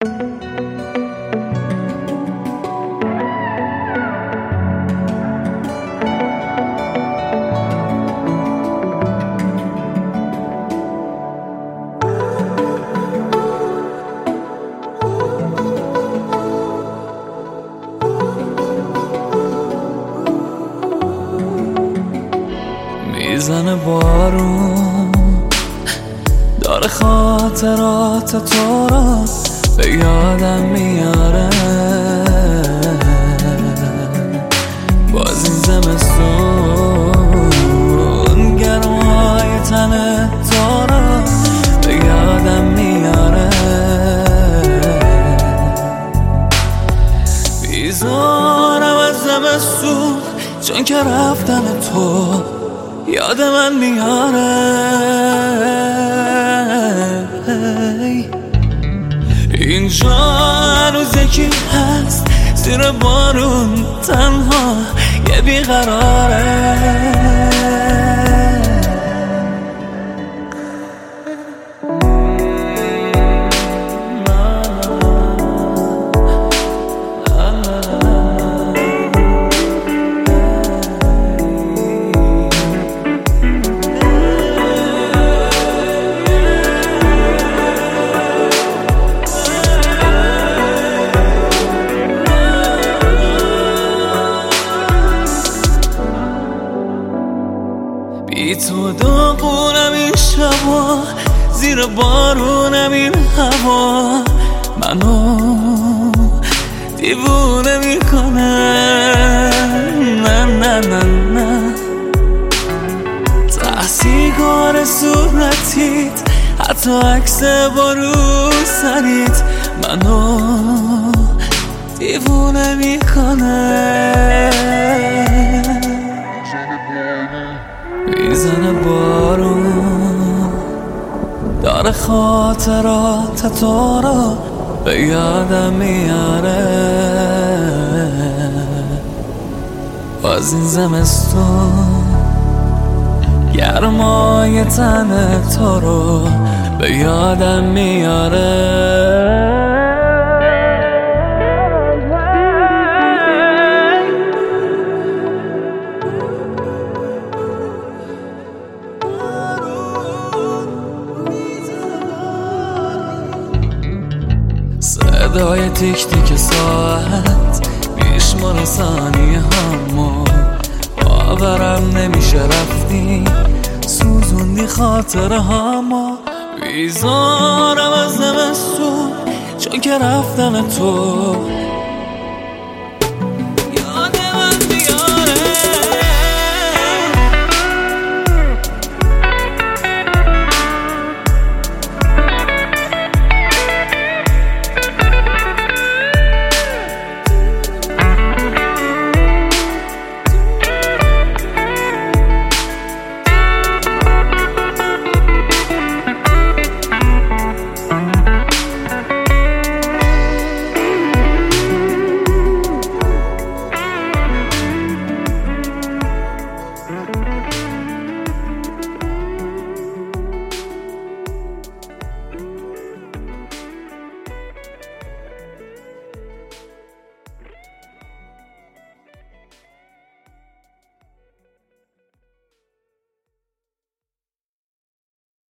میزنه بارون داره خاطرات تو را به یادم میاره، باز این زمستون گرمای تن تو را به یادم میاره. بیزارم از زمستون چون که رفتن تو یاد من میاره. اینجا هنوز یکی هست زیر بارون تنها یه بیقراره. بی تو داغونم این شبا، زیر بارونم این هوا، منو دیوونه میکنه. نه نه نه نه ته سیگار صورتیت، حتی عکس با رو سریت منو دیوونه میکنه. میزنه بارون داره خاطرات تو را به یادم میاره، باز این زمستون گرمای تن تو رو به یادم میاره. صدای تیک تیک ساعت میشماره ثانیه همو، باورم نمیشه رفتی سوزوندی خاطره همو. بیزارم از زمستون چون که رفتن تو